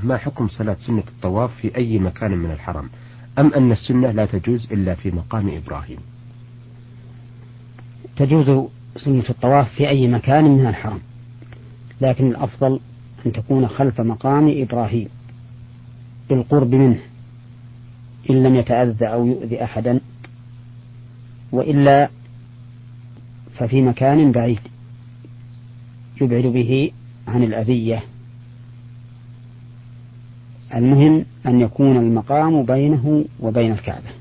ما حكم صلاة سنة الطواف في أي مكان من الحرم، أم أن السنة لا تجوز إلا في مقام إبراهيم؟ تجوز سنة الطواف في أي مكان من الحرم، لكن الأفضل أن تكون خلف مقام إبراهيم بالقرب منه إن لم يتأذى أو يؤذي أحدا، وإلا ففي مكان بعيد يبعد به عن الأذية. المهم أن يكون المقام بينه وبين الكعبة.